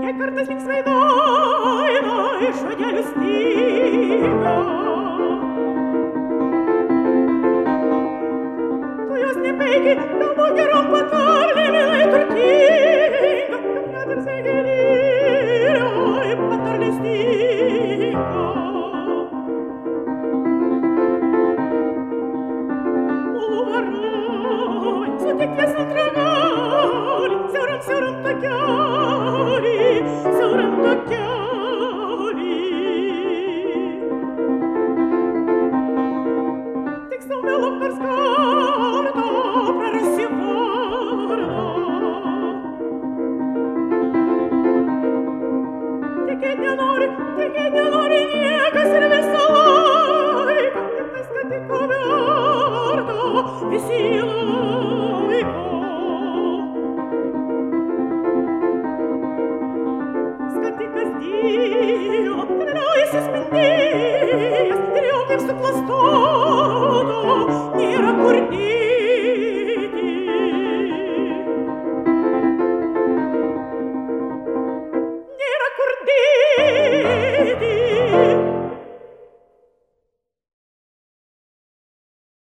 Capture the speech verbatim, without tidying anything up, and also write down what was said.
kartais linksmai daina iš žodelių styga. Tu jos nepeiki, galbūt gerom patarlėm jinai turtinga, juk net ir segelyroj patarlė styga. Uvarai, sutikties antragali, siauram, siauram takelį, siauram takelį. Tik sau melok nors kartą, prarasi vardą. Tikėt nenori, tikėt nenori niekas ir visą laiką, tiktais, kad tik ko verta, visi laiko. Skatikas dyla, vyriaujasis spindėjęs, ir jau kaip suklastota, nėra kur dėti. Nėra kur dėti.